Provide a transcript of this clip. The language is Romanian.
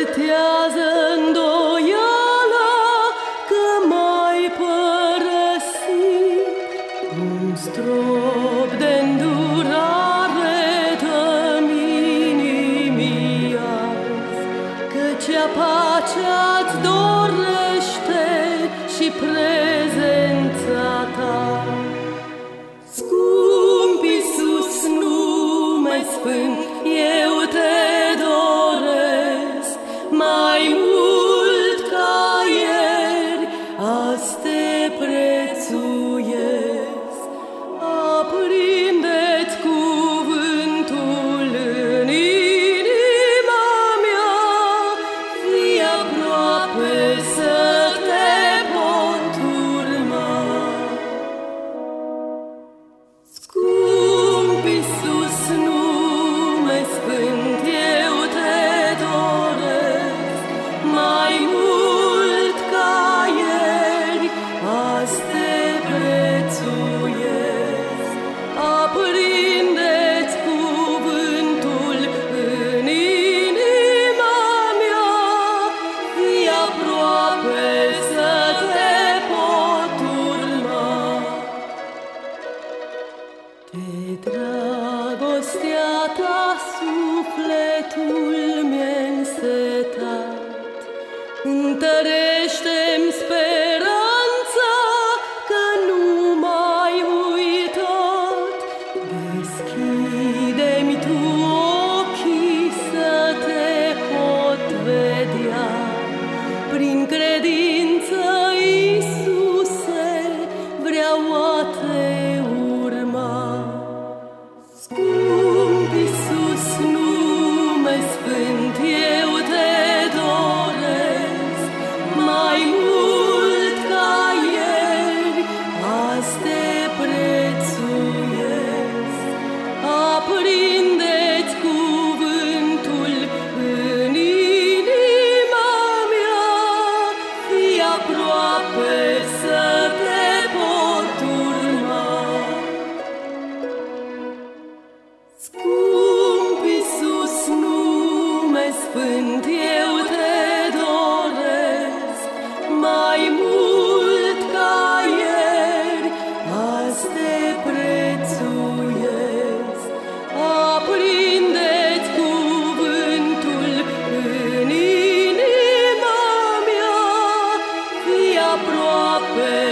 depărtează îndoiala că m-ai părăsit. Un strop de-ndurare dă-mi inimii azi, căci-a pacea-ți dorește și prezența ta. Scump Iisus, nume sfânt, eu te doresc mai mult ca ieri, azi te prețuiesc. Aprinde-ți cuvântul în inima mea, fii aproape să te pot urma. Scump Iisus, nume sfânt, eu te doresc mai mult ca ieri, azi te prețuiesc. Aprinde-ți cuvântul în inima mea, fii aproape să te pot urma. De dragostea ta sufletul mi-e însetat, întărește-mi speranța că nu m-ai uitat. Deschide-mi tu ochii să te pot vedea, prin credință, Iisuse, vreau a te urma. Scump Iisus, nume sfânt, eu te doresc mai mult ca ieri, azi te prețuiesc. Aprinde-ți cuvântul în inima mea, fii aproape să te pot urma. Scump Iisus, nume sfânt, eu te doresc mai mult ca ieri, azi te prețuiesc. Aprinde-ți cuvântul în inima mea, fii aproape